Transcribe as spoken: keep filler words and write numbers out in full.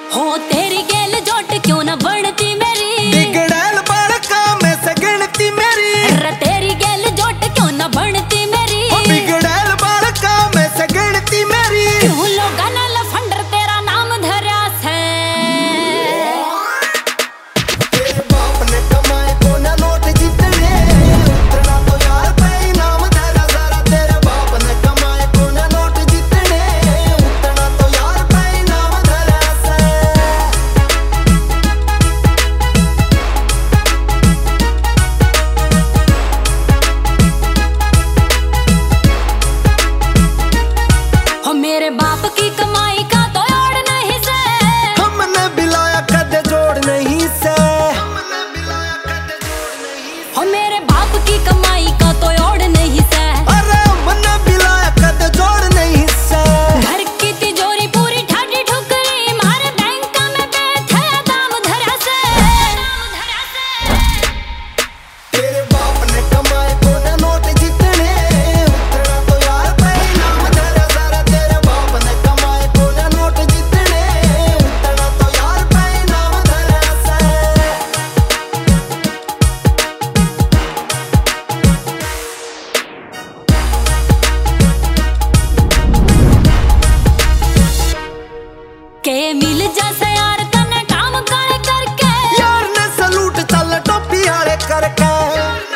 हो तेरी गेल जोट क्यों ना बढ़ती मेरी, बिगड़ैल बड़का में से गिनती मेरी। अरे तेरी गेल जोट क्यों ना बढ़ती मेरी, बिगड़ैल बड़का में से गिनती मेरी। क्यों लोगा ना लफंडर तेरा नाम धरा से। तेरे बाप ने कमाए को ना नोट जितने, उतना तो यार पे इनाम धरा सारा। तेरे बाप ने कमाए को ना नोट जितने, उतना तो यार पे इनाम धरा से। हो मेरे बाप की कमाई का तो जोड़ नहीं से, हमने बिलाया कदे जोड़ नहीं से। हमने बिलाया कदे जोड़ नहीं से। हो मेरे बाप की कमाई का तो जोड़ नहीं से। अरे हमने बिलाया कदे जोड़ नहीं से। घर की तिजोरी पूरी ठाडी ठुकरी, मारे बैंक में बैठे दाम धरा से। तेरे बाप ने कमाए को ना नोट जितने, उतना तो यार पे इनाम धरा सारा। तेरे बाप ने कमाए को ना नोट जितने, उतना तो यार पे इनाम धरा से। के मिल जैसे यार तने काम कर करके, यार ने सलूट चल टोपी आले करके।